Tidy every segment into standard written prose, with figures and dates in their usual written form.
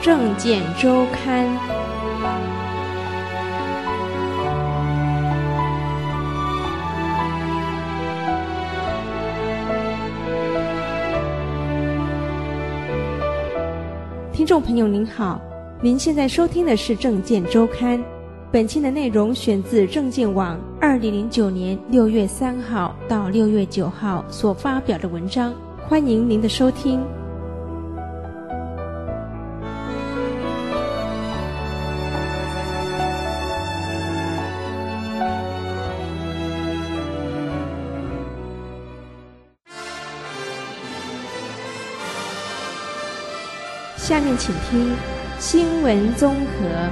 政见周刊》。听众朋友您好，您现在收听的是《政见周刊》，本期的内容选自政见网2009年6月3号到6月9号所发表的文章，欢迎您的收听。下面请听新闻综合。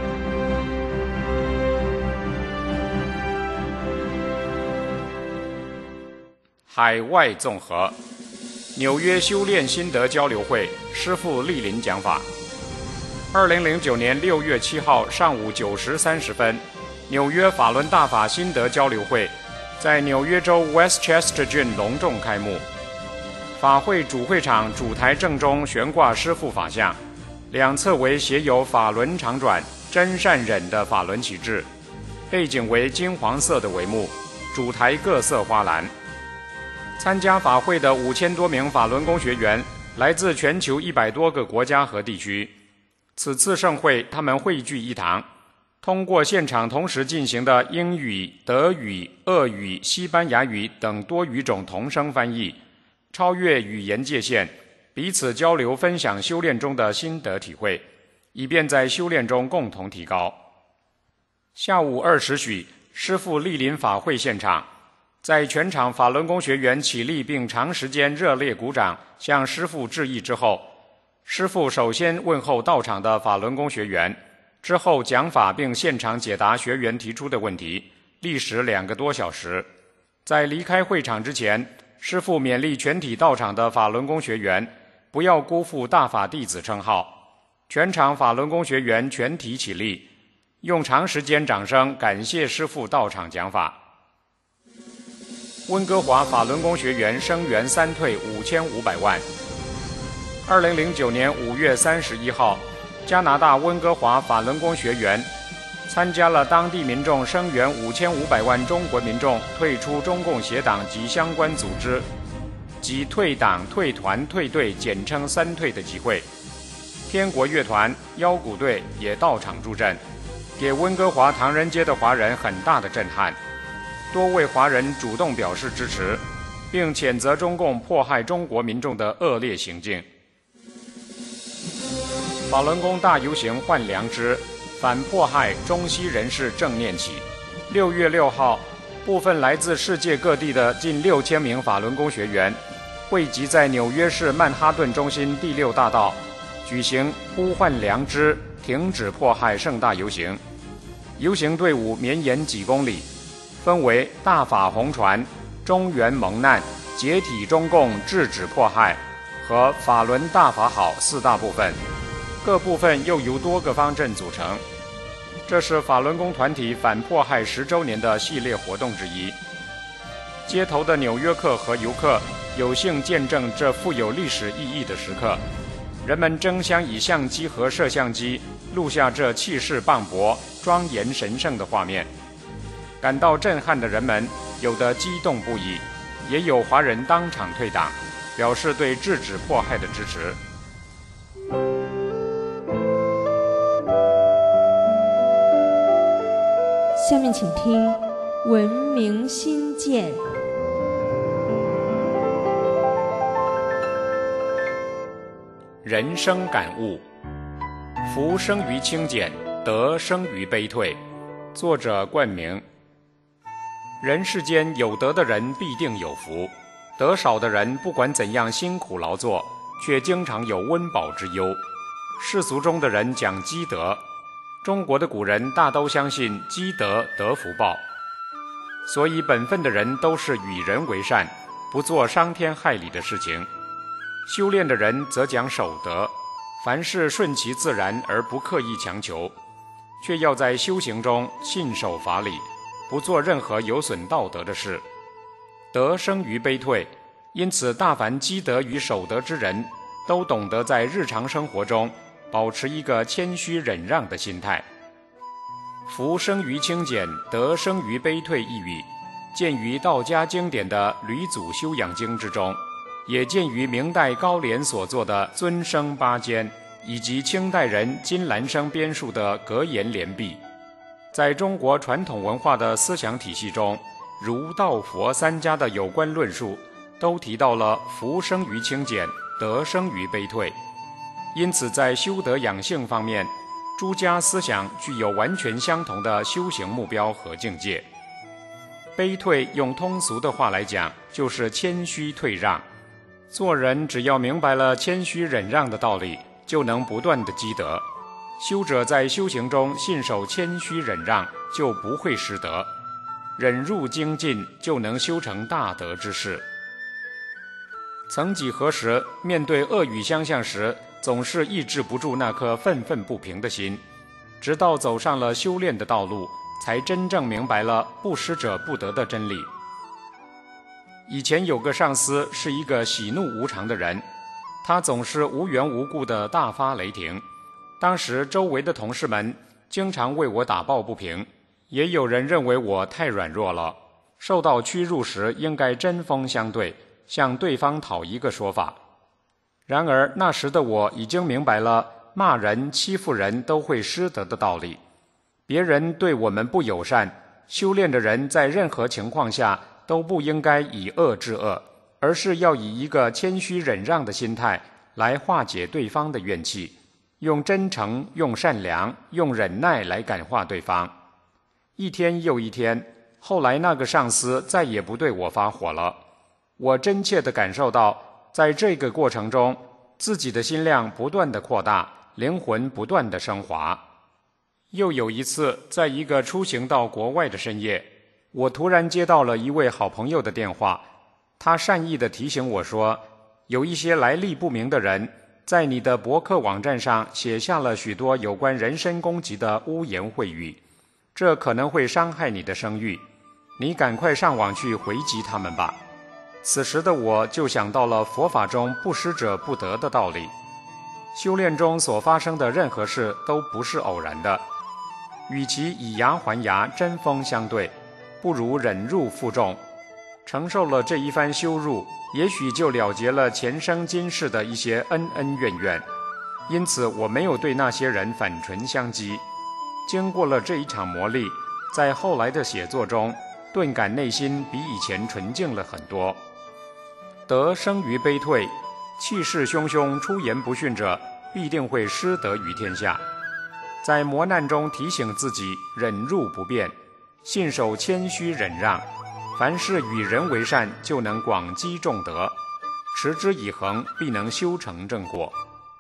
海外综合，纽约修炼心得交流会师父莅临讲法。2009年6月7号上午9时30分，纽约法轮大法心得交流会在纽约州 Westchester 郡隆重开幕。法会主会场主台正中悬挂师父法像，两侧为写有法轮常转真善忍的法轮旗帜，背景为金黄色的帷幕，主台各色花篮。参加法会的5000多名法轮功学员来自全球100多个国家和地区。此次盛会，他们汇聚一堂，通过现场同时进行的英语、德语、俄语、西班牙语等多语种同声翻译，超越语言界限，彼此交流分享修炼中的心得体会，以便在修炼中共同提高。下午2时许，师父莅临法会现场，在全场法轮功学员起立并长时间热烈鼓掌向师父致意之后，师父首先问候到场的法轮功学员，之后讲法并现场解答学员提出的问题，历时2个多小时。在离开会场之前，师父勉励全体到场的法轮功学员不要辜负大法弟子称号。全场法轮功学员全体起立，用长时间掌声感谢师父到场讲法。温哥华法轮功学员声援3退5500万。2009年5月31号，加拿大温哥华法轮功学员参加了当地民众声援5500万中国民众退出中共协党及相关组织及退党、退团、退队，简称3退的集会。天国乐团、腰鼓队也到场助阵，给温哥华唐人街的华人很大的震撼。多位华人主动表示支持，并谴责中共迫害中国民众的恶劣行径。法轮功大游行换良知，反迫害中西人士正念起。6月6号，部分来自世界各地的近6000名法轮功学员汇集在纽约市曼哈顿中心第6大道，举行呼唤良知、停止迫害盛大游行。游行队伍绵延几公里，分为大法红传、中原蒙难、解体中共、制止迫害和法轮大法好4大部分，各部分又由多个方阵组成。这是法轮功团体反迫害10周年的系列活动之一。街头的纽约客和游客有幸见证这富有历史意义的时刻，人们争相以相机和摄像机录下这气势磅礴、庄严神圣的画面。感到震撼的人们，有的激动不已，也有华人当场退党，表示对制止迫害的支持。 下面请听文明新建。 人生感悟：福生于清简，德生于悲退。作者冠名。人世间有德的人必定有福，德少的人不管怎样辛苦劳作，却经常有温饱之忧。世俗中的人讲积德，中国的古人大都相信积德得福报，所以本分的人都是与人为善，不做伤天害理的事情。修炼的人则讲守德，凡事顺其自然而不刻意强求，却要在修行中信守法理，不做任何有损道德的事。德生于悲退，因此大凡积德与守德之人，都懂得在日常生活中保持一个谦虚忍让的心态。福生于清简，德生于悲退一语，见于道家经典的《吕祖修养经》之中，也见于明代高廉所作的《尊生八间》，以及清代人金兰生编述的《格言联璧》。在中国传统文化的思想体系中，儒道佛三家的有关论述都提到了福生于清简，德生于悲退。因此在修德养性方面，诸家思想具有完全相同的修行目标和境界。悲退用通俗的话来讲，就是谦虚退让。做人只要明白了谦虚忍让的道理，就能不断的积德。修者在修行中信守谦虚忍让，就不会失德。忍辱精进，就能修成大德之事。曾几何时，面对恶语相向时，总是抑制不住那颗愤愤不平的心，直到走上了修炼的道路，才真正明白了不施者不得的真理。以前有个上司是一个喜怒无常的人，他总是无缘无故的大发雷霆。当时周围的同事们经常为我打抱不平，也有人认为我太软弱了，受到屈辱时应该针锋相对，向对方讨一个说法。然而那时的我已经明白了骂人欺负人都会失德的道理。别人对我们不友善，修炼的人在任何情况下都不应该以恶制恶，而是要以一个谦虚忍让的心态来化解对方的怨气，用真诚、用善良、用忍耐来感化对方。一天又一天，后来那个上司再也不对我发火了。我真切地感受到，在这个过程中，自己的心量不断地扩大，灵魂不断地升华。又有一次，在一个出行到国外的深夜，我突然接到了一位好朋友的电话，他善意地提醒我说，有一些来历不明的人在你的博客网站上写下了许多有关人身攻击的污言秽语，这可能会伤害你的声誉，你赶快上网去回击他们吧。此时的我就想到了佛法中不施者不得的道理，修炼中所发生的任何事都不是偶然的，与其以牙还牙针锋相对，不如忍辱负重。承受了这一番羞辱，也许就了结了前生今世的一些恩恩怨怨。因此我没有对那些人反唇相讥。经过了这一场磨砺，在后来的写作中顿感内心比以前纯净了很多。德生于悲退，气势汹汹出言不逊者必定会失德于天下。在磨难中提醒自己忍辱不变，信守谦虚忍让，凡事与人为善，就能广积重德，持之以恒，必能修成正果。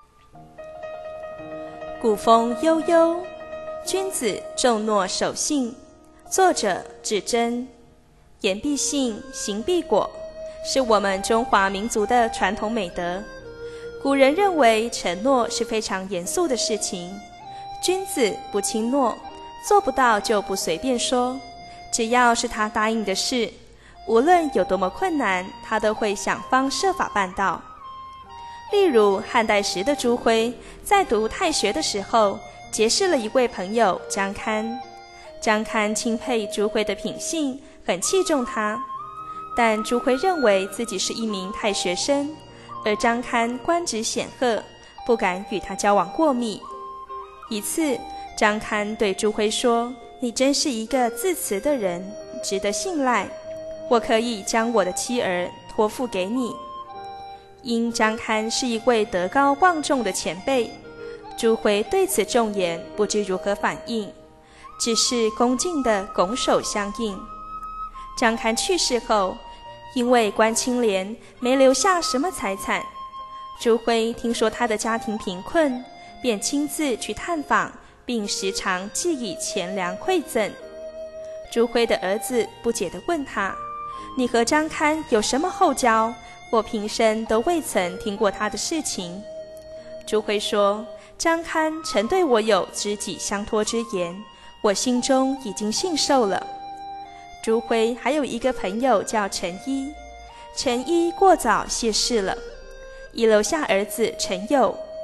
古风悠悠，君子重诺守信。作者至真。言必信，行必果，是我们中华民族的传统美德。古人认为承诺是非常严肃的事情，君子不轻诺，做不到就不随便说，只要是他答应的事，无论有多么困难，他都会想方设法办到。例如汉代时的朱辉在读太学的时候，结识了一位朋友张堪。张堪钦佩朱辉的品性，很器重他，但朱辉认为自己是一名太学生，而张堪官职显赫，不敢与他交往过密。一次，张堪对朱辉说，你真是一个自持的人，值得信赖，我可以将我的妻儿托付给你。因张堪是一位德高望重的前辈，朱辉对此重言不知如何反应，只是恭敬地拱手相应。张堪去世后，因为关清廉，没留下什么财产，朱辉听说他的家庭贫困，便亲自去探访，并时常寄以钱粮馈赠。朱辉的儿子不解地问他，你和张堪有什么后交？我平生都未曾听过他的事情。朱辉说，张堪曾对我有知己相托之言，我心中已经信受了。朱辉还有一个朋友叫陈一，陈一过早谢世了，已留下儿子陈友。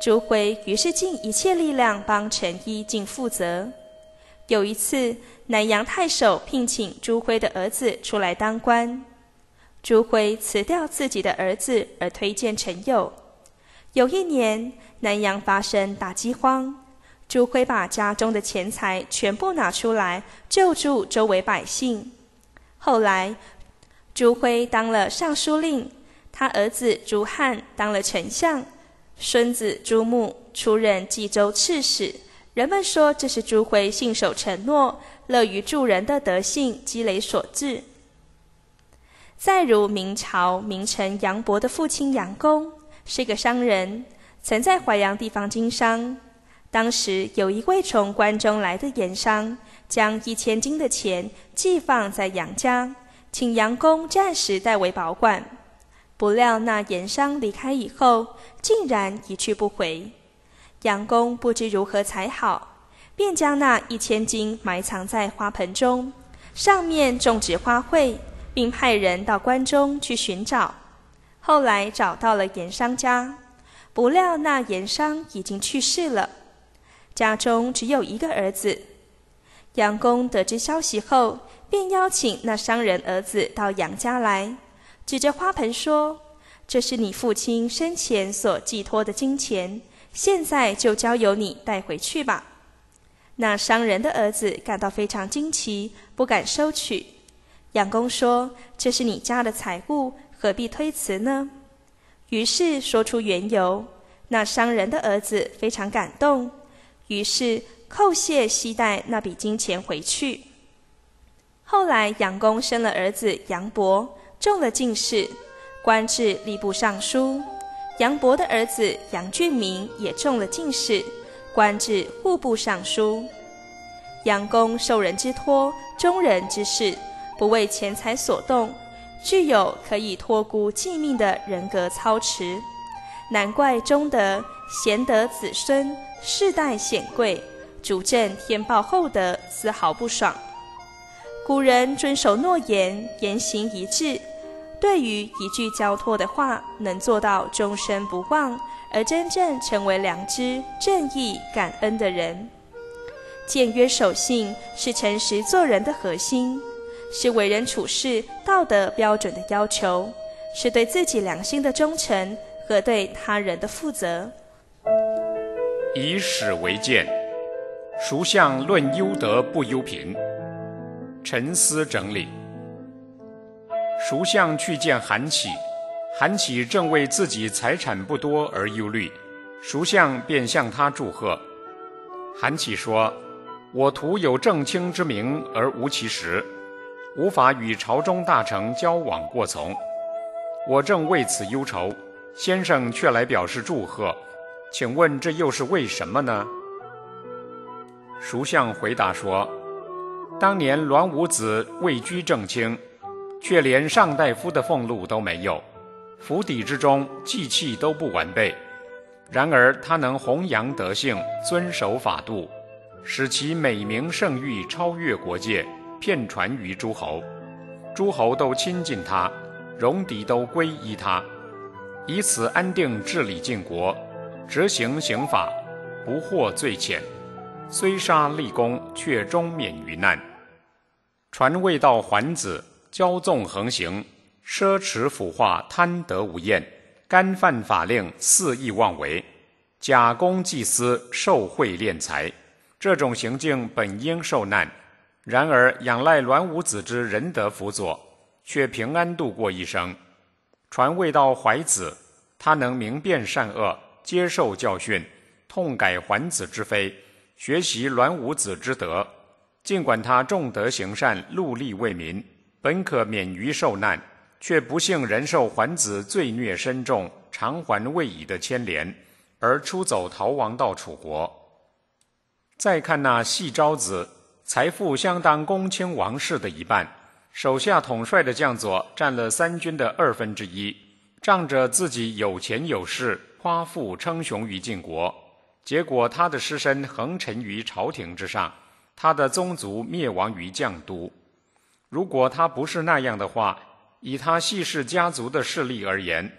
朱辉于是尽一切力量帮陈一尽负责。有一次，南阳太守聘请朱辉的儿子出来当官，朱辉辞掉自己的儿子而推荐陈友。有一年，南阳发生大饥荒，朱辉把家中的钱财全部拿出来救助周围百姓。后来，朱辉当了尚书令，他儿子朱汉当了丞相，孙子朱穆出任冀州刺史。人们说这是朱辉信守承诺、乐于助人的德性积累所致。再如明朝名臣杨伯的父亲杨公是个商人，曾在淮阳地方经商。当时有一位从关中来的盐商，将1000斤的钱寄放在杨家，请杨公暂时代为保管。不料那盐商离开以后，竟然一去不回。杨公不知如何才好，便将那1000斤埋藏在花盆中，上面种植花卉，并派人到关中去寻找。后来找到了盐商家，不料那盐商已经去世了，家中只有一个儿子。杨公得知消息后，便邀请那商人儿子到杨家来，指着花盆说：“这是你父亲生前所寄托的金钱，现在就交由你带回去吧。”那商人的儿子感到非常惊奇，不敢收取。杨公说：“这是你家的财物，何必推辞呢？”于是说出缘由。那商人的儿子非常感动，于是叩谢携带那笔金钱回去。后来杨公生了儿子杨伯，中了进士，官至吏部尚书。杨伯的儿子杨俊明也中了进士，官至户部尚书。杨公受人之托，忠人之事，不为钱财所动，具有可以托孤寄命的人格操持，难怪忠德贤德子孙世代显贵，主政天报厚德，丝毫不爽。古人遵守诺言，言行一致，对于一句交托的话，能做到终身不忘，而真正成为良知、正义、感恩的人。简约守信是诚实做人的核心，是为人处事道德标准的要求，是对自己良心的忠诚和对他人的负责。 以史为鉴，孰向论优德不优贫？沉思整理。孰向去见韩起，韩起正为自己财产不多而忧虑，孰向便向他祝贺。韩起说：“我徒有正卿之名而无其实，无法与朝中大臣交往过从。我正为此忧愁，先生却来表示祝贺，请问这又是为什么呢？”孰向回答说：“当年栾武子位居正卿，却连上大夫的俸禄都没有，府邸之中祭器都不完备。然而他能弘扬德性，遵守法度，使其美名盛誉超越国界，遍传于诸侯。诸侯都亲近他，戎狄都归依他，以此安定治理晋国，执行刑法，不获罪谴。虽杀立功，却终免于难。传位到桓子，骄纵横行，奢侈腐化，贪得无厌，干犯法令，肆意妄为，假公济私，受贿敛财。这种行径本应受难，然而仰赖栾武子之仁德辅佐，却平安度过一生。传位到怀子，他能明辨善恶，接受教训，痛改桓子之非，学习栾武子之德。尽管他重德行善，戮力为民，本可免于受难，却不幸人受桓子罪孽深重，偿还未已的牵连，而出走逃亡到楚国。再看那细昭子，财富相当公卿王室的一半，手下统帅的将佐占了3军的1/2，仗着自己有钱有势，夸父称雄于晋国，结果他的尸身横陈于朝廷之上，他的宗族灭亡于绛都。如果他不是那样的话，以他细氏家族的势力而言，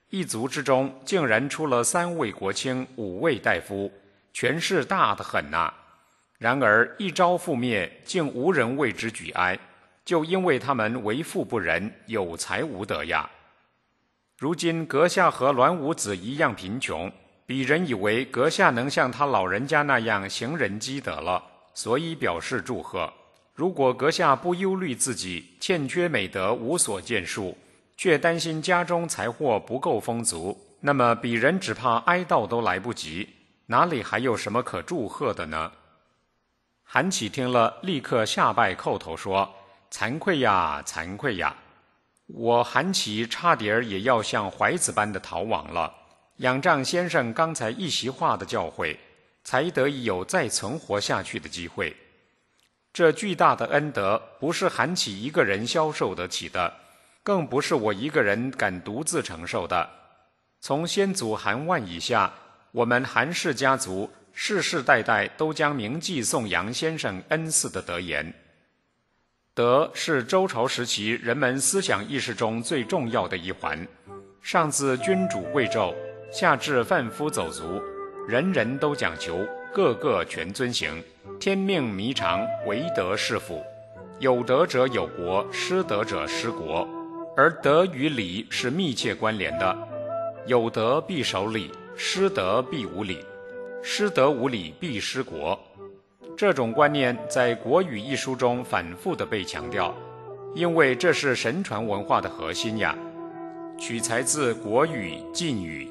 一族之中竟然出了3位国卿、5位大夫，权势大得很呐。然而一朝覆灭，竟无人为之举哀，就因为他们为富不仁，有才无德呀。如今阁下和栾武子一样贫穷，鄙人以为阁下能像他老人家那样行仁积德了，所以表示祝贺。如果阁下不忧虑自己欠缺美德无所建树，却担心家中财货不够丰足，那么鄙人只怕哀悼都来不及，哪里还有什么可祝贺的呢？韩琦听了，立刻下拜叩头说：惭愧呀，惭愧呀！我韩琦差点也要像怀子般的逃亡了，仰仗先生刚才一席话的教诲，才得以有再存活下去的机会。这巨大的恩德不是韩琦一个人消受得起的，更不是我一个人敢独自承受的。从先祖韩万以下，我们韩氏家族世世代代都将铭记颂扬先生恩赐的德言。德是周朝时期人们思想意识中最重要的一环，上自君主贵胄，下至贩夫走卒，人人都讲求，个个全遵行。天命弥长，唯德是辅。有德者有国，失德者失国。而德与礼是密切关联的，有德必守礼，失德必无礼，失德无礼必失国。这种观念在《国语》一书中反复地被强调，因为这是神传文化的核心呀。取材自《国语·晋语》。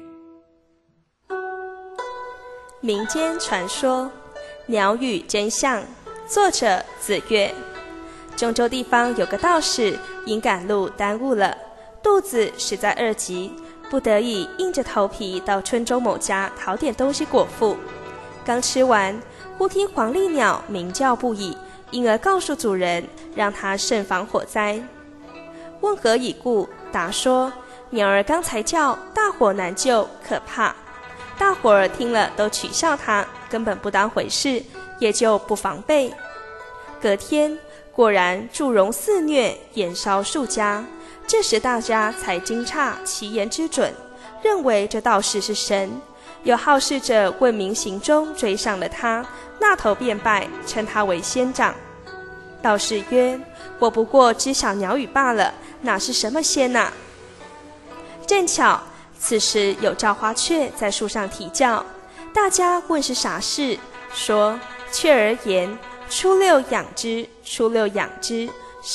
民间传说鸟语真相，作者子越。中州地方有个道士，因赶路耽误了，肚子实在饿极，不得已硬着头皮到春州某家讨点东西果腹。刚吃完，忽听黄鹂鸟鸣叫不已，因而告诉主人，让他慎防火灾。问何以故？答说：鸟儿刚才叫，大火难救，可怕。大伙儿听了都取笑他，根本不当回事，也就不防备。隔天果然祝融肆虐，延烧数家。这时大家才惊诧其言之准，认为这道士是神。有好事者问明行踪，追上了他，那头便拜，称他为仙长。道士曰：我不过知晓鸟语罢了，哪是什么仙啊？正巧此时有赵花雀在树上啼叫，大家问是啥事，说雀儿言：初六养之，初六养之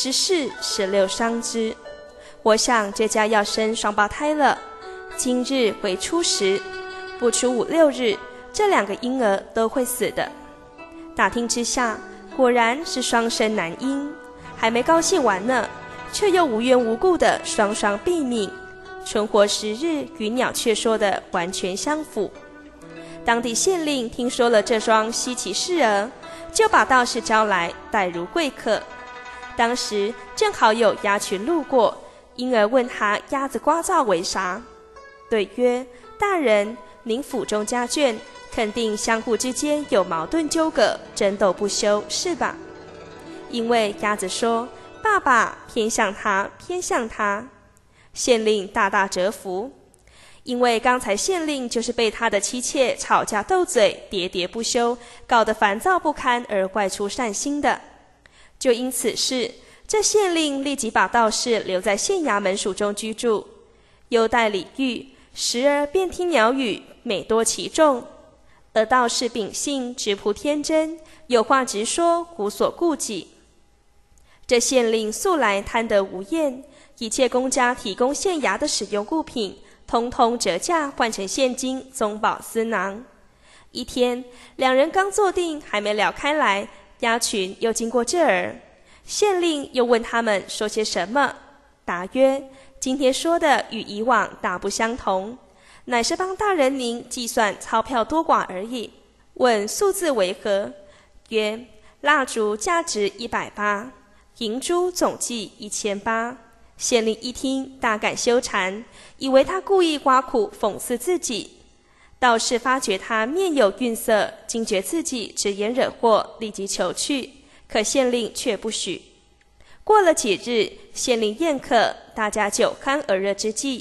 ，14、16伤之。我想这家要生双胞胎了，今日为初10，不出5、6日，这2个婴儿都会死的。打听之下，果然是双生男婴，还没高兴完呢，却又无缘无故的双双毙命，存活10日，与鸟雀说的完全相符。当地县令听说了这桩稀奇事儿，就把道士招来，待如贵客。当时正好有鸭群路过，因而问他鸭子呱噪为啥。对曰：大人，您府中家眷肯定相互之间有矛盾纠葛，争斗不休，是吧？因为鸭子说：爸爸偏向他，偏向他。县令大大折服，因为刚才县令就是被他的妻妾吵架斗嘴，喋喋不休，搞得烦躁不堪而外出散心的。就因此事，这县令立即把道士留在县衙门署中居住，优待礼遇，时而便听鸟语，美多其众。而道士秉性质朴天真，有话直说，无所顾忌。这县令素来贪得无厌，一切公家提供县衙的使用物品，通通折价换成现金，宗保私囊。一天，2人刚坐定，还没聊开来，鸭群又经过这儿。县令又问他们说些什么，答曰：今天说的与以往大不相同，乃是帮大人您计算钞票多寡而已。问数字为何？曰：蜡烛价值180，银珠总计1800。县令一听，大感羞惭，以为他故意挖苦讽刺自己。道士发觉他面有愠色，惊觉自己直言惹祸，立即求去，可县令却不许。过了几日，县令宴客，大家酒酣耳热之际，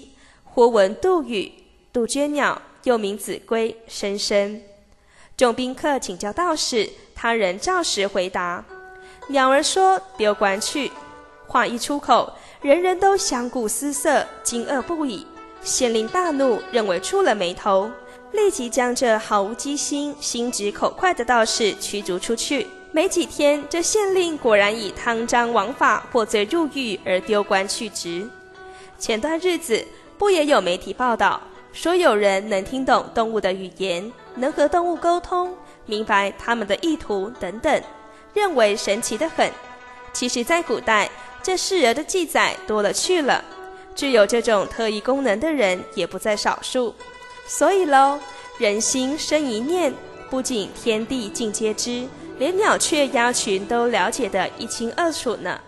或闻杜宇、杜鹃鸟，又名子规，声声。众宾客请教道士，他人照实回答。鸟儿说丢官去，话一出口，人人都相顾失色，惊愕不已。县令大怒，认为触了霉头，立即将这毫无机心、心直口快的道士驱逐出去。没几天，这县令果然以贪赃枉法获罪入狱而丢官去职。前段日子不也有媒体报道，说有人能听懂动物的语言，能和动物沟通，明白他们的意图等等，认为神奇得很。其实在古代，这事儿的记载多了去了，具有这种特异功能的人也不在少数。所以咯，人心生一念，不仅天地尽皆知，连鸟雀鸦群都了解得一清二楚呢。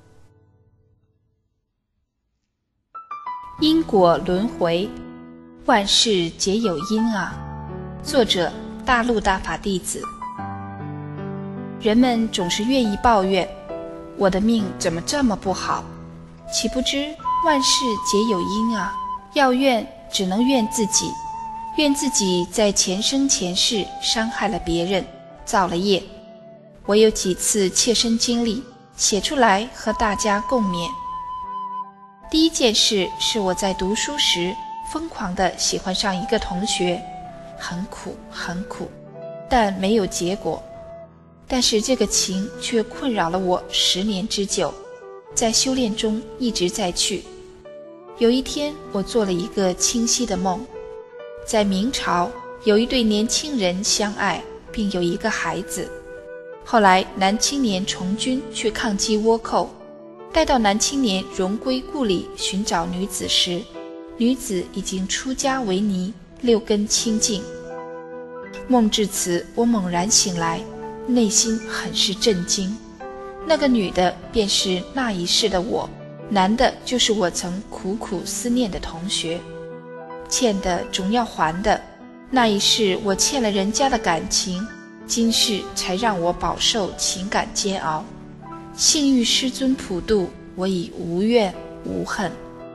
因果轮回，万事皆有因啊。作者：大陆大法弟子。人们总是愿意抱怨，我的命怎么这么不好？岂不知万事皆有因啊！要怨，只能怨自己，怨自己在前生前世伤害了别人，造了业。我有几次切身经历，写出来和大家共勉。第一件事是我在读书时疯狂地喜欢上一个同学，很苦很苦，但没有结果。但是这个情却困扰了我10年之久，在修炼中一直在去。有一天，我做了一个清晰的梦，在明朝有一对年轻人相爱，并有一个孩子。后来男青年从军去抗击倭寇，待到男青年荣归故里寻找女子时，女子已经出家为尼，6根清净。梦至此，我猛然醒来，内心很是震惊。那个女的便是那一世的我，男的就是我曾苦苦思念的同学。欠的总要还的，那一世我欠了人家的感情，今世才让我饱受情感煎熬。幸遇师尊普渡，我已无怨无恨。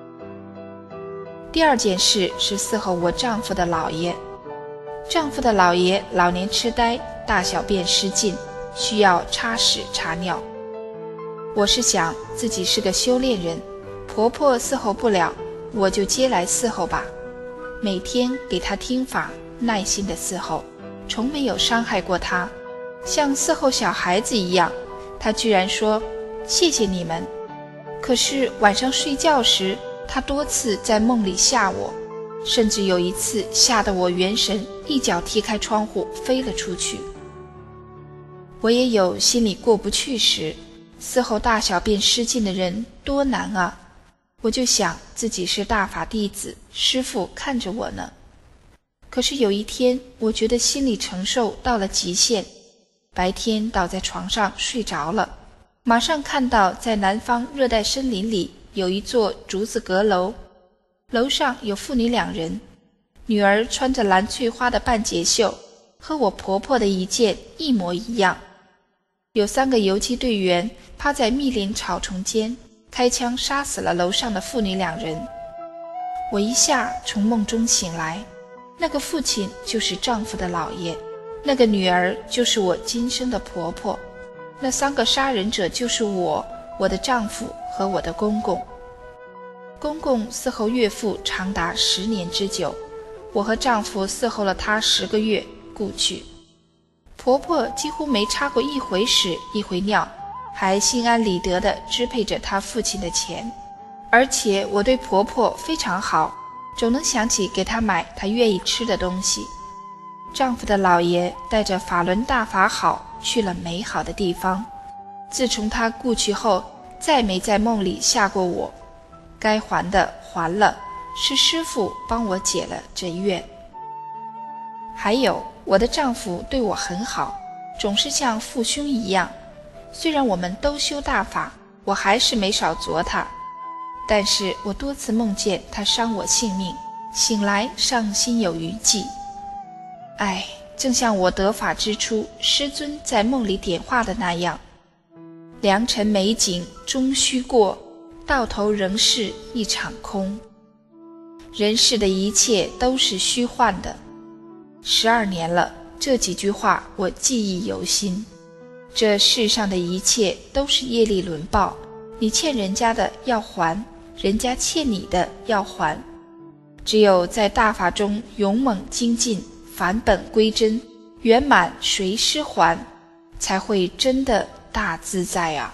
第二件事是伺候我丈夫的姥爷。丈夫的姥爷老年痴呆，大小便失禁，需要插屎插尿。我是想自己是个修炼人，婆婆伺候不了，我就接来伺候吧。每天给她听法，耐心的伺候，从没有伤害过她，像伺候小孩子一样。她居然说谢谢你们。可是晚上睡觉时，她多次在梦里吓我，甚至有一次吓得我元神一脚踢开窗户飞了出去。我也有心里过不去时，伺候大小便失禁的人多难啊！我就想自己是大法弟子，师父看着我呢。可是有一天，我觉得心理承受到了极限，白天倒在床上睡着了，马上看到在南方热带森林里有一座竹子阁楼，楼上有父女2人，女儿穿着蓝翠花的半截袖，和我婆婆的一件一模一样。有3个游击队员趴在密林草丛间，开枪杀死了楼上的父女2人。我一下从梦中醒来，那个父亲就是丈夫的姥爷，那个女儿就是我今生的婆婆，那3个杀人者就是我的丈夫和我的公公。公公伺候岳父长达10年之久，我和丈夫伺候了他10个月，故去。婆婆几乎没插过一回屎一回尿，还心安理得地支配着她父亲的钱。而且我对婆婆非常好，总能想起给她买她愿意吃的东西。丈夫的姥爷带着法轮大法好去了美好的地方，自从他故去后，再没在梦里吓过我。该还的还了，是师父帮我解了这怨。还有，我的丈夫对我很好，总是像父兄一样。虽然我们都修大法，我还是没少啄他，但是我多次梦见他伤我性命，醒来尚心有余悸。唉，正像我得法之初，师尊在梦里点化的那样，良辰美景终须过，到头仍是一场空。 人世的一切都是虚幻的。12年了，这几句话我记忆犹新。这世上的一切都是业力轮报，你欠人家的要还，人家欠你的要还。只有在大法中勇猛精进，返本归真，圆满随师还，才会真的大自在啊。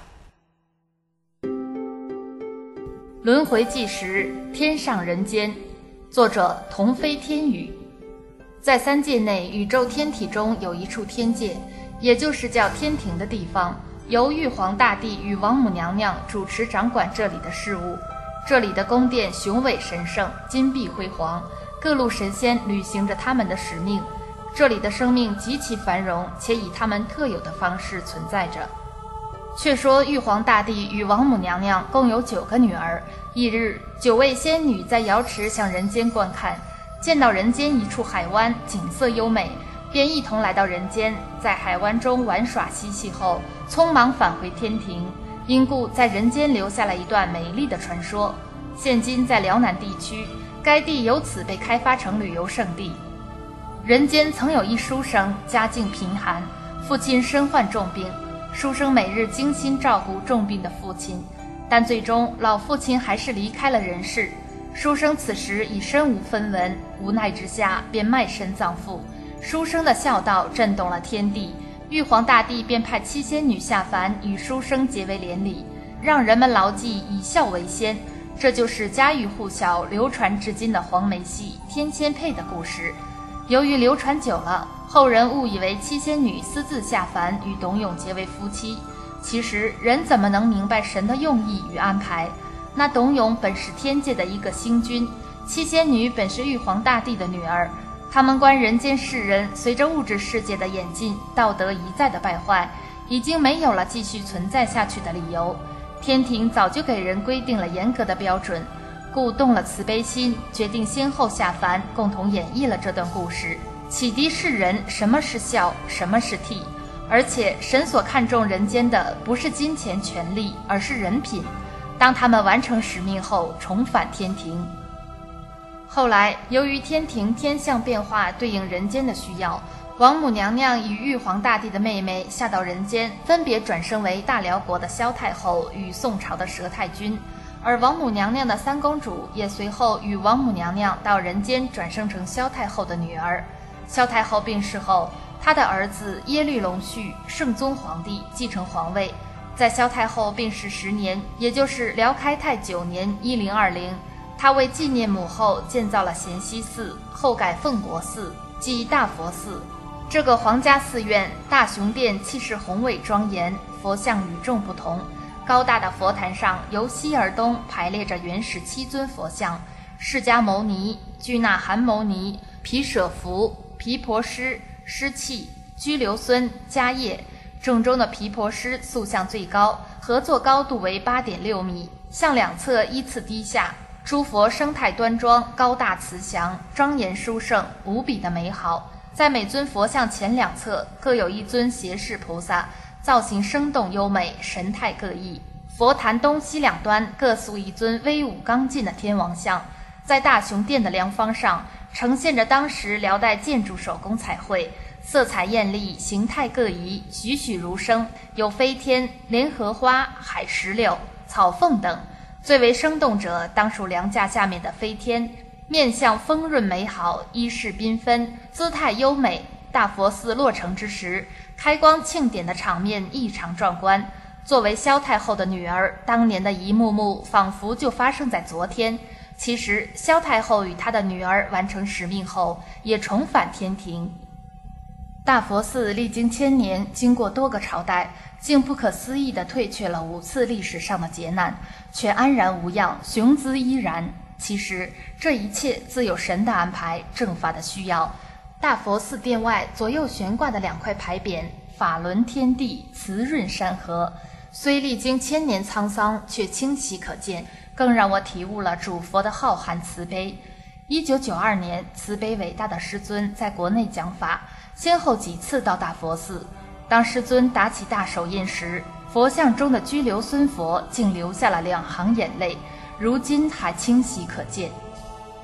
轮回计时，天上人间，作者同飞天宇。在三界内，宇宙天体中有一处天界，也就是叫天庭的地方，由玉皇大帝与王母娘娘主持掌管这里的事务。这里的宫殿雄伟神圣，金碧辉煌，各路神仙履行着他们的使命。这里的生命极其繁荣，且以他们特有的方式存在着。却说玉皇大帝与王母娘娘共有9个女儿。一日，9位仙女在瑶池向人间观看，见到人间一处海湾，景色优美，便一同来到人间，在海湾中玩耍嬉戏后，匆忙返回天庭。因故在人间留下了一段美丽的传说。现今在辽南地区，该地由此被开发成旅游胜地。人间曾有一书生，家境贫寒，父亲身患重病，书生每日精心照顾重病的父亲，但最终老父亲还是离开了人世。书生此时已身无分文，无奈之下便卖身葬父。书生的孝道震动了天地，玉皇大帝便派7仙女下凡与书生结为连理，让人们牢记以孝为先。这就是家喻户晓、流传至今的黄梅戏天仙配的故事。由于流传久了，后人误以为7仙女私自下凡与董永结为夫妻。其实人怎么能明白神的用意与安排？那董永本是天界的一个星君，7仙女本是玉皇大帝的女儿。他们观人间世人随着物质世界的演进，道德一再的败坏，已经没有了继续存在下去的理由。天庭早就给人规定了严格的标准，故动了慈悲心，决定先后下凡，共同演绎了这段故事，启迪世人什么是孝，什么是悌。而且神所看重人间的不是金钱权力，而是人品。当他们完成使命后，重返天庭。后来由于天庭天象变化对应人间的需要，王母娘娘与玉皇大帝的妹妹下到人间，分别转生为大辽国的萧太后与宋朝的佘太君，而王母娘娘的3公主也随后与王母娘娘到人间转生成萧太后的女儿。萧太后病逝后，她的儿子耶律隆绪圣宗皇帝继承皇位。在萧太后病逝10年，也就是辽开泰9年1020，他为纪念母后建造了咸熙寺，后改奉国寺，即大佛寺。这个皇家寺院大雄殿气势宏伟庄严，佛像与众不同。高大的佛坛上由西而东排列着原始7尊佛像：释迦牟尼、拘那含牟尼、毗舍浮、毗婆尸、尸气、拘留孙、迦叶。正中的毗婆尸塑像最高，合作高度为8.6米，向两侧依次低下。诸佛生态端庄，高大慈祥，庄严殊胜，无比的美好。在每尊佛像前2侧各有一尊胁侍菩萨，造型生动优美，神态各异。佛坛东西两端各塑一尊威武刚劲的天王像。在大雄殿的梁方上呈现着当时辽代建筑手工彩绘，色彩艳丽，形态各异，栩栩如生，有飞天、莲荷花、海石榴、草凤等。最为生动者当属梁架下面的飞天，面相丰润美好，衣饰缤纷，姿态优美。大佛寺落成之时，开光庆典的场面异常壮观。作为萧太后的女儿，当年的一幕幕仿佛就发生在昨天。其实萧太后与她的女儿完成使命后，也重返天庭。大佛寺历经1000年，经过多个朝代，竟不可思议地退却了5次历史上的劫难，却安然无恙，雄姿依然。其实这一切自有神的安排，正法的需要。大佛寺殿外左右悬挂的2块牌匾，法轮天地，慈润山河，虽历经1000年沧桑，却清晰可见，更让我体悟了主佛的浩瀚慈悲。1992年，慈悲伟大的师尊在国内讲法，先后几次到大佛寺。当师尊打起大手印时，佛像中的拘留孙佛竟流下了2行眼泪，如今还清晰可见。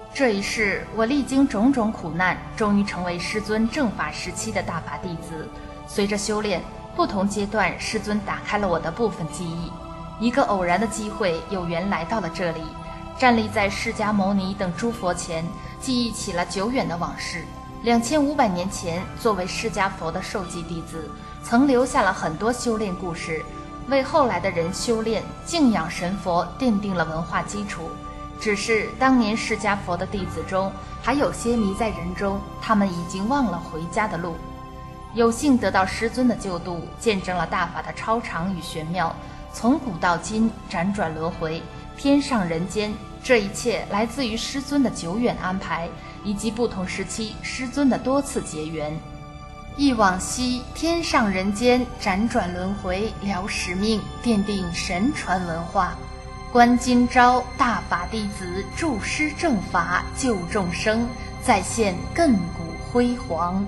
这一世，我历经种种苦难，终于成为师尊正法时期的大法弟子。随着修炼，不同阶段，师尊打开了我的部分记忆。一个偶然的机会，有缘来到了这里，站立在释迦牟尼等诸佛前，记忆起了久远的往事。2500年前，作为释迦佛的受记弟子，曾留下了很多修炼故事，为后来的人修炼敬仰神佛奠定了文化基础。只是当年释迦佛的弟子中，还有些迷在人中，他们已经忘了回家的路。有幸得到师尊的救度，见证了大法的超常与玄妙，从古到今，辗转轮回，天上人间，这一切来自于师尊的久远安排，以及不同时期师尊的多次结缘。忆往昔，天上人间，辗转轮回，聊使命，奠定神传文化。观今朝，大法弟子助师正法，救众生，再现亘古辉煌。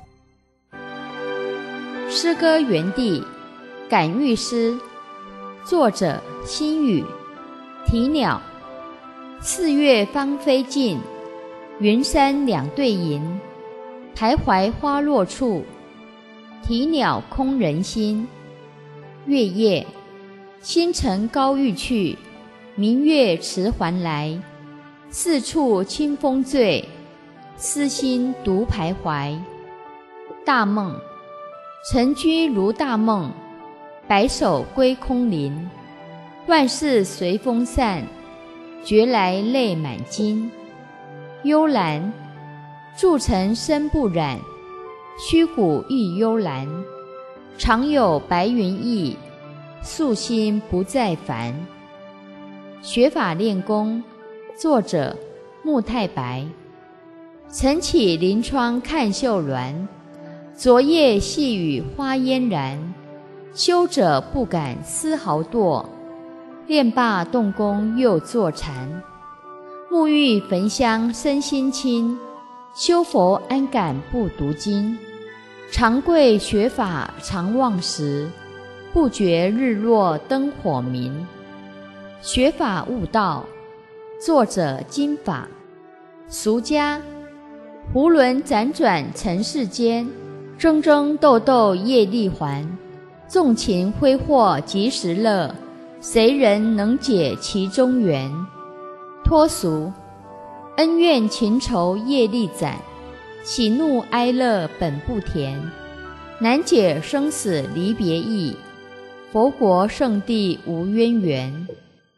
诗歌园地，感遇诗，作者心语。题鸟：4月芳菲尽，云山两对银，徘徊花落处，啼鸟空人心。月夜，星辰高欲去，明月迟还来，四处清风醉，思心独徘徊。大梦，晨居如大梦，白首归空林，万事随风散，觉来泪满襟。幽兰，筑尘身不染，虚谷亦幽兰，常有白云翳，素心不再烦。学法练功，作者穆太白。晨起临窗看秀鸾，昨夜细雨花嫣然。修者不敢丝毫堕，练罢动功又坐禅。沐浴焚香身心清，修佛安敢不读经。常贵学法常忘时，不觉日落灯火明。学法悟道，作者金法。俗家，胡轮辗转尘世间，争争斗斗业力还。纵情挥霍即时乐，谁人能解其中缘？脱俗，恩怨情仇业力攒，喜怒哀乐本不甜。难解生死离别意，佛国圣地无渊源。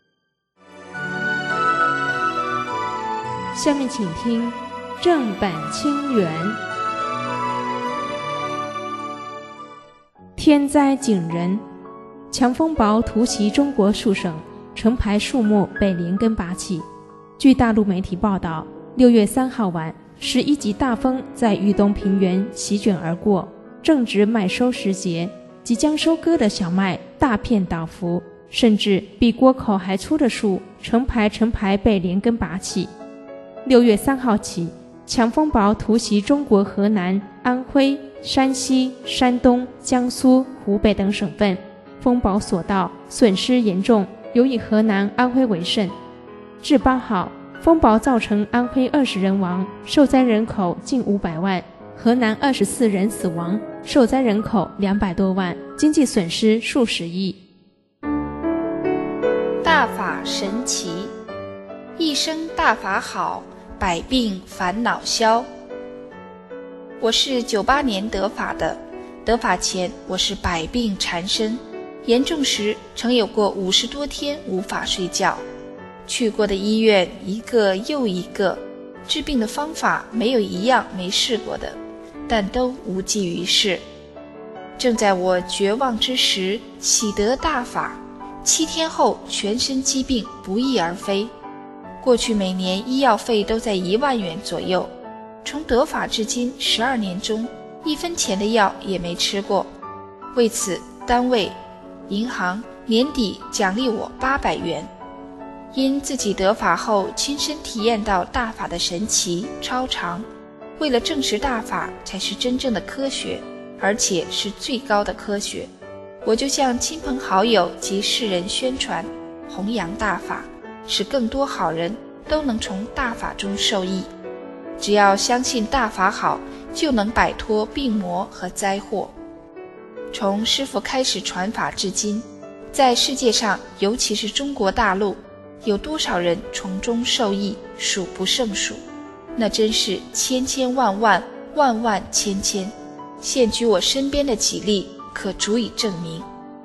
下面请听正版清源。天灾警人，强风雹突袭中国数省，成排树木被连根拔起。据大陆媒体报道，6月3号晚，11级大风在豫东平原席卷而过，正值麦收时节，即将收割的小麦大片倒伏，甚至比锅口还粗的树成排被连根拔起。6月3号起，强风雹突袭中国河南、安徽、山西、山东、江苏、湖北等省份，风雹所到，损失严重，尤以河南、安徽为甚。至8号，风雹造成安徽20人亡，受灾人口近500万；河南24人死亡，受灾人口200多万，经济损失数十亿。 大法神奇，一生大法好，百病烦恼消。我是98年得法的，得法前我是百病缠身，严重时曾有过50多天无法睡觉，去过的医院一个又一个，治病的方法没有一样没试过的，但都无济于事。正在我绝望之时，喜得大法，7天后全身疾病不翼而飞。过去每年医药费都在1万元左右，从得法至今12年中，1分钱的药也没吃过。为此，单位、银行年底奖励我800元。因自己得法后亲身体验到大法的神奇超常，为了证实大法才是真正的科学，而且是最高的科学，我就向亲朋好友及世人宣传弘扬大法，使更多好人都能从大法中受益。只要相信大法好，就能摆脱病魔和灾祸。从师父开始传法至今，在世界上，尤其是中国大陆，有多少人从中受益，数不胜数，那真是千千万万，万万千千。现举我身边的几例，可足以证明。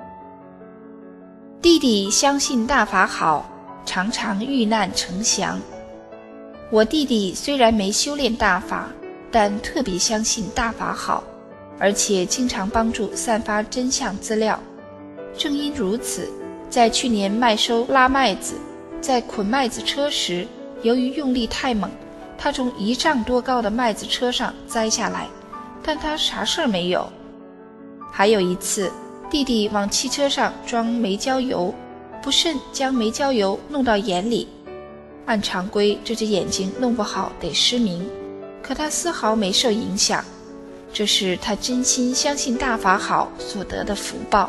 弟弟相信大法好，常常遇难成祥。我弟弟虽然没修炼大法，但特别相信大法好，而且经常帮助散发真相资料。正因如此，在去年麦收拉麦子，在捆麦子车时，由于用力太猛，他从1丈多高的麦子车上栽下来，但他啥事儿没有。还有一次，弟弟往汽车上装煤焦油，不慎将煤焦油弄到眼里。按常规，这只眼睛弄不好得失明，可他丝毫没受影响，这是他真心相信大法好所得的福报。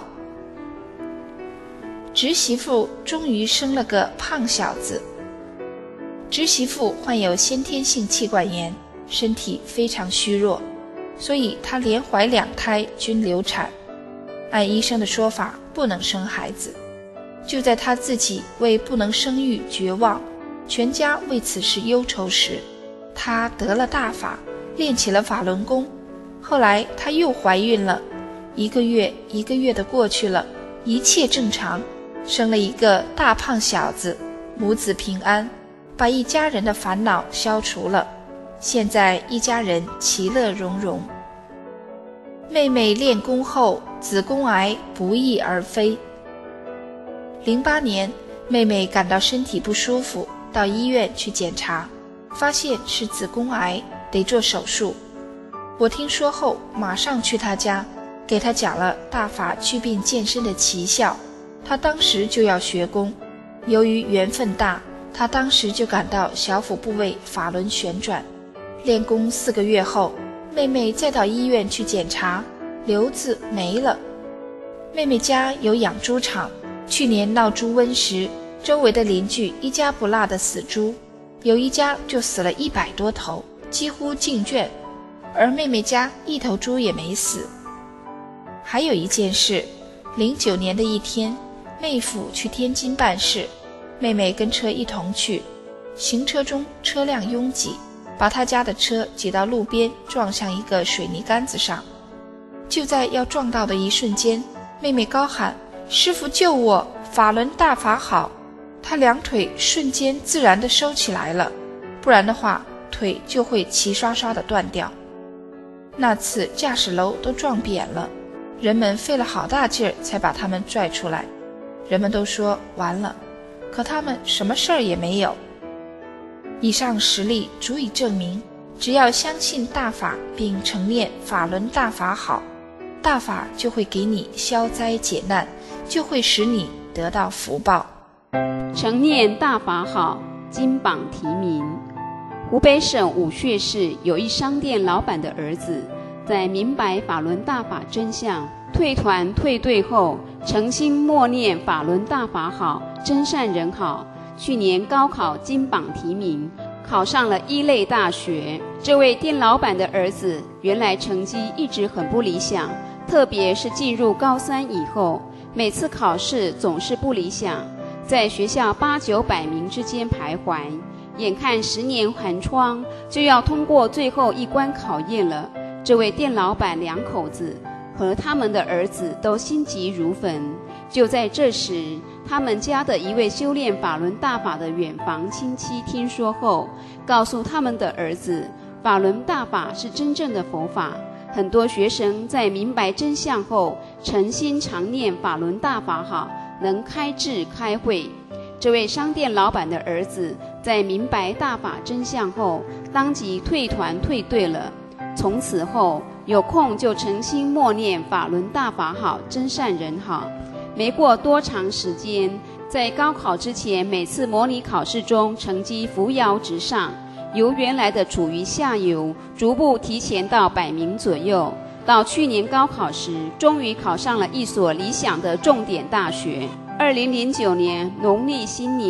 侄媳妇终于生了个胖小子。侄媳妇患有先天性气管炎，身体非常虚弱，所以她连怀2胎均流产，按医生的说法不能生孩子。就在她自己为不能生育绝望，全家为此事忧愁时，她得了大法，练起了法轮功。后来她又怀孕了，1个月1个月的过去了，一切正常，生了一个大胖小子，母子平安，把一家人的烦恼消除了。现在一家人其乐融融。妹妹练功后，子宫癌不翼而飞。08年，妹妹感到身体不舒服，到医院去检查，发现是子宫癌，得做手术。我听说后，马上去她家，给她讲了大法祛病健身的奇效。她当时就要学功，由于缘分大，她当时就感到小腹部位法轮旋转。练功4个月后，妹妹再到医院去检查，瘤子没了。妹妹家有养猪场，去年闹猪瘟时，周围的邻居一家不落的死猪，有一家就死了100多头，几乎净圈，而妹妹家1头猪也没死。还有一件事，09年的一天，妹夫去天津办事，妹妹跟车一同去，行车中车辆拥挤，把他家的车挤到路边，撞向一个水泥杆子上。就在要撞到的一瞬间，妹妹高喊：师父救我，法轮大法好。她2腿瞬间自然地收起来了，不然的话腿就会齐刷刷地断掉。那次驾驶楼都撞扁了，人们费了好大劲儿才把他们拽出来。人们都说完了，可他们什么事儿也没有。以上实例足以证明，只要相信大法并承念法轮大法好，大法就会给你消灾解难，就会使你得到福报。 承念大法好，金榜题名。湖北省武穴市有一商店老板的儿子，在明白法轮大法真相，退团退队后，诚心默念法轮大法好，真善人好。去年高考金榜题名，考上了1类大学。这位店老板的儿子原来成绩一直很不理想，特别是进入高3以后，每次考试总是不理想，在学校8、900名之间徘徊。眼看10年寒窗就要通过最后一关考验了，这位店老板2口子和他们的儿子都心急如焚。就在这时，他们家的一位修炼法轮大法的远房亲戚听说后，告诉他们的儿子，法轮大法是真正的佛法。很多学生在明白真相后，诚心常念法轮大法好，能开智开慧。这位商店老板的儿子在明白大法真相后，当即退团退队了。从此后，有空就诚心默念法轮大法好，真善人好。没过多长时间，在高考之前每次模拟考试中成绩扶摇直上，由原来的处于下游，逐步提前到100名左右。到去年高考时，终于考上了一所理想的重点大学。2009年农历新年，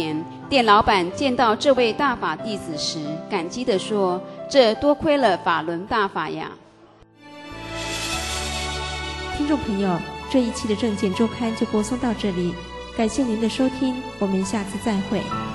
店老板见到这位大法弟子时，感激地说：“这多亏了法轮大法呀！” 听众朋友，这一期的证件周刊就播送到这里，感谢您的收听，我们下次再会。